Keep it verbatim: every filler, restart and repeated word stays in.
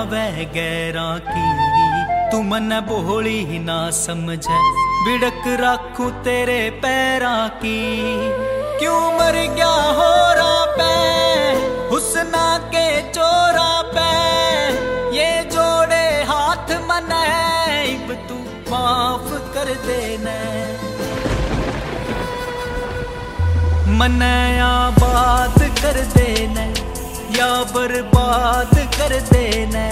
आवे गैरा की। तू मन बोली ही ना समझे बिड़क राखू तेरे पैरा की। क्यों मर गया हो रा पे हुस्ना के चोरा पे, ये जोड़े हाथ मने इब तू माफ कर देना। मने आबाद कर देना या बर्बाद कर देना।